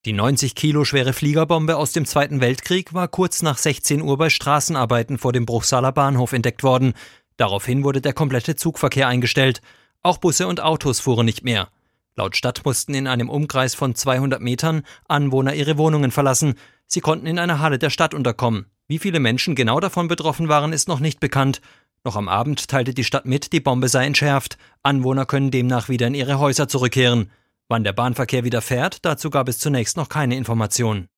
Die 90 Kilo schwere Fliegerbombe aus dem Zweiten Weltkrieg war kurz nach 16 Uhr bei Straßenarbeiten vor dem Bruchsaler Bahnhof entdeckt worden. Daraufhin wurde der komplette Zugverkehr eingestellt. Auch Busse und Autos fuhren nicht mehr. Laut Stadt mussten in einem Umkreis von 200 Metern Anwohner ihre Wohnungen verlassen. Sie konnten in einer Halle der Stadt unterkommen. Wie viele Menschen genau davon betroffen waren, ist noch nicht bekannt. Noch am Abend teilte die Stadt mit, die Bombe sei entschärft. Anwohner können demnach wieder in ihre Häuser zurückkehren. Wann der Bahnverkehr wieder fährt, dazu gab es zunächst noch keine Informationen.